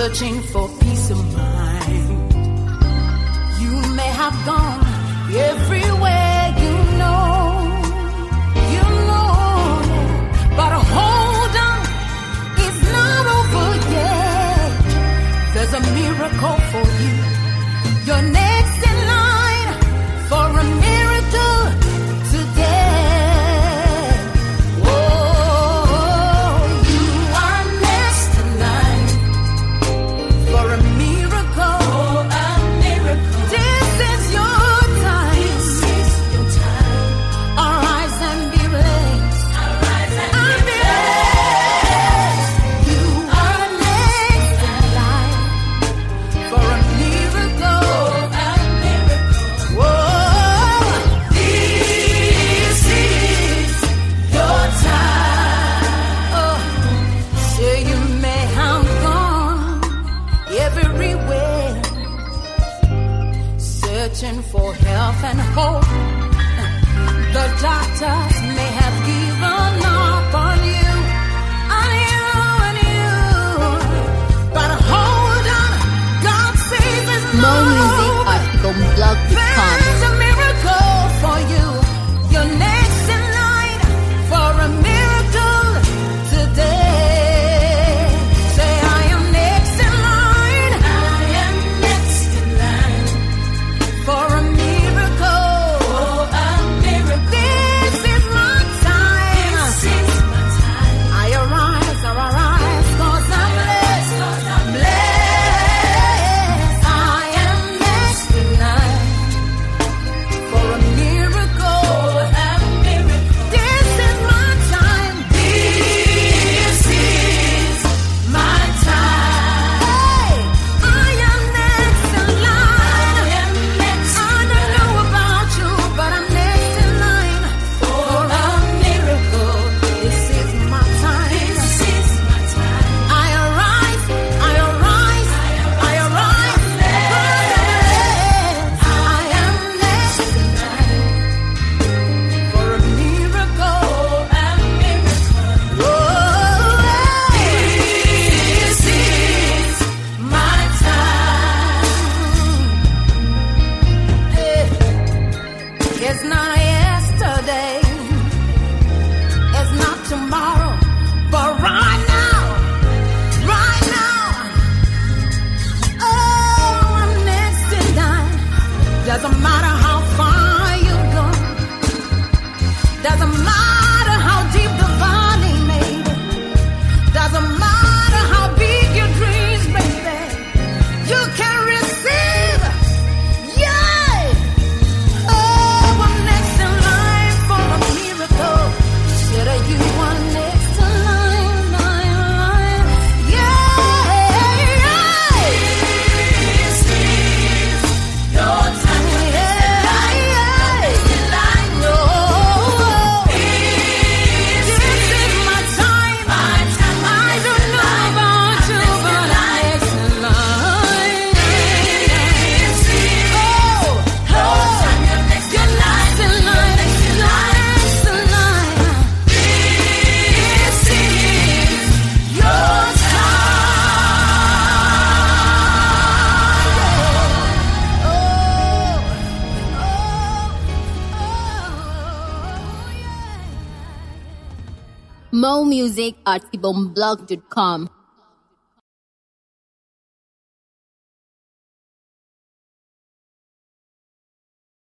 searching for peace of mind. You may have gone everywhere you know, but hold on, it's not over yet. There's a miracle for you. You're next in line for a miracle today. Searching for health and hope. The doctors may have given up on you, but hold on, God says there's no hope. There's a miracle for you. You're next in line for a miracle today. Say, I am next in line. I am next in line for a miracle. Oh, a miracle. This is my time. This is my time. I arise, 'cause I'm blessed. Blessed. I am next in line for a miracle. Oh, a miracle. This is my time. This is my time. Hey, I am next in line. I am next. I don't know about you, but I'm next in line for a miracle. This is my time. This is my time. I arise, I arise, I arise. I am next in line for a miracle. A miracle. This is my time. It's not yesterday, it's not tomorrow, but right now, oh, I'm next in line. Doesn't matter how far you go, doesn't matter how deep the valley may be, doesn't matter how big your dreams may be, you can receive. Yeah. Oh, I'm next in line for a miracle. Should I you are next in line, yeah. This is your time. Next in line, no. This is my time. I don't know about you, but I'm next in line. You're next in line. This is your time. More music at ibomblog.com.